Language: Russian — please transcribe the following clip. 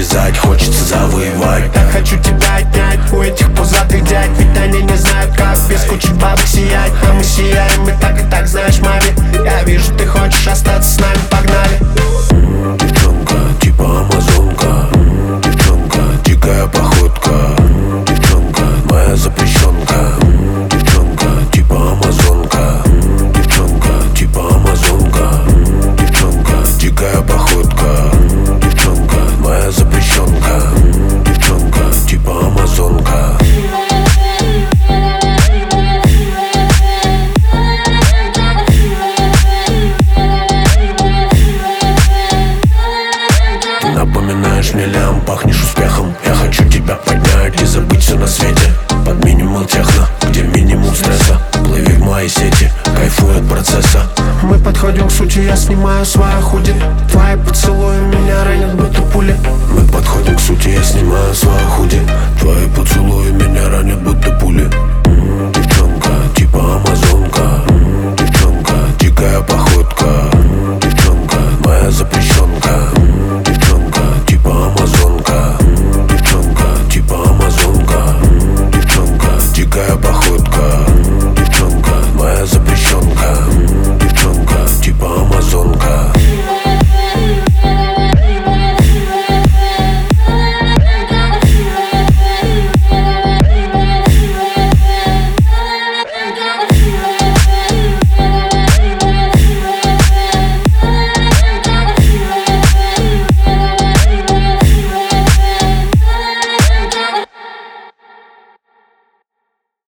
связать, хочется завоевать. Так хочу тебя отнять у этих пузатых дядь, ведь они не знают, как без кучи бабок сиять. А мы сияем, и так, знаешь, маме. Я вижу, ты хочешь остаться с нами, погнали. Девчонка, типа амазонка. Девчонка, дикая походка. Девчонка, моя запрещенка. Девчонка, типа амазонка. Девчонка, типа амазонка. Девчонка, дикая походка. Девчонка, моя запрещенка. Девчонка, типа амазонка. Напоминаешь мне лям, пахнешь успехом. Я хочу тебя поднять и забыть все на свете. Под минимал техно, где минимум стресса. Плыви в моей сети, кайфуй от процесса. Мы подходим к сути, я снимаю свою худи. Твои поцелуи меня ранят, будто пули.